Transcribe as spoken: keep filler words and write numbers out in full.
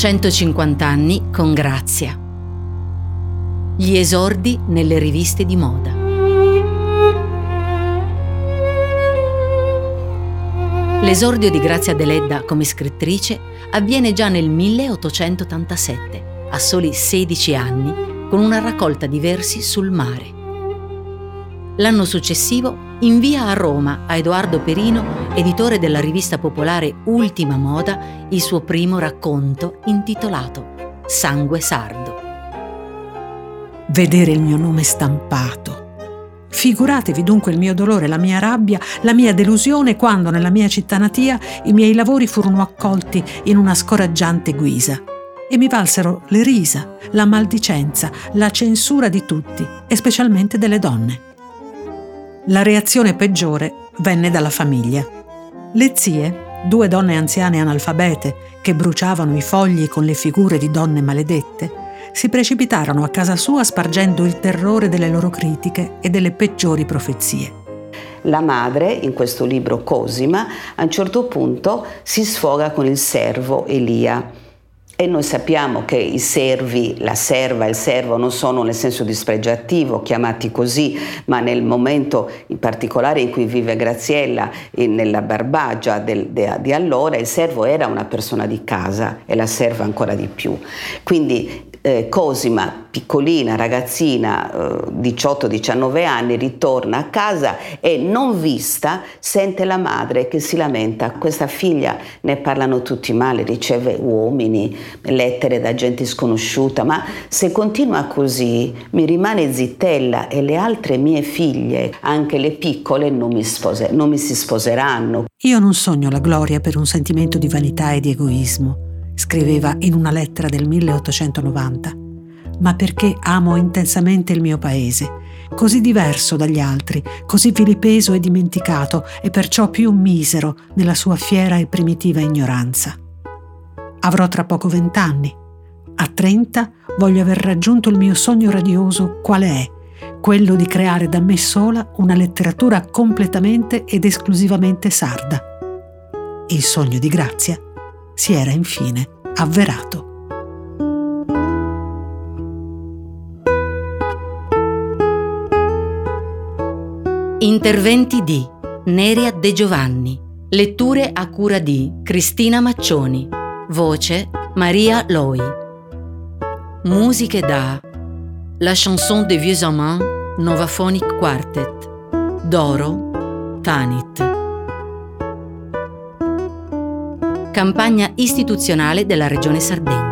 centocinquanta anni con Grazia. Gli esordi nelle riviste di moda. L'esordio di Grazia Deledda come scrittrice avviene già nel milleottocentottantasette, a soli sedici anni, con una raccolta di versi sul mare. L'anno successivo invia a Roma a Edoardo Perino, editore della rivista popolare Ultima Moda, il suo primo racconto intitolato Sangue sardo. Vedere il mio nome stampato. Figuratevi dunque il mio dolore, la mia rabbia, la mia delusione quando nella mia città natia i miei lavori furono accolti in una scoraggiante guisa e mi valsero le risa, la maldicenza, la censura di tutti e specialmente delle donne. La reazione peggiore venne dalla famiglia. Le zie, due donne anziane analfabete che bruciavano i fogli con le figure di donne maledette, si precipitarono a casa sua spargendo il terrore delle loro critiche e delle peggiori profezie. La madre, in questo libro Cosima, a un certo punto si sfoga con il servo Elia. E noi sappiamo che i servi, la serva e il servo non sono nel senso dispregiativo chiamati così, ma nel momento in particolare in cui vive Graziella, in, nella Barbagia del, de, di allora, il servo era una persona di casa e la serva ancora di più. Quindi eh, Cosima, piccolina, ragazzina, eh, diciotto diciannove anni, ritorna a casa e non vista sente la madre che si lamenta. Questa figlia ne parlano tutti male, riceve uomini, lettere da gente sconosciuta, ma se continua così mi rimane zittella e le altre mie figlie, anche le piccole, non mi, spose, non mi si sposeranno. Io non sogno la gloria per un sentimento di vanità e di egoismo, scriveva in una lettera del milleottocentonovanta, ma perché amo intensamente il mio paese, così diverso dagli altri, così vilipeso e dimenticato e perciò più misero nella sua fiera e primitiva ignoranza. Avrò tra poco vent'anni. A trenta voglio aver raggiunto il mio sogno radioso, quale è? Quello di creare da me sola una letteratura completamente ed esclusivamente sarda. Il sogno di Grazia si era infine avverato. Interventi di Neria De Giovanni. Letture a cura di Cristina Maccioni. Voce Maria Loi. Musiche da La Chanson des Vieux Amants Novaphonic Quartet. Doro Tanit. Campagna istituzionale della Regione Sardegna.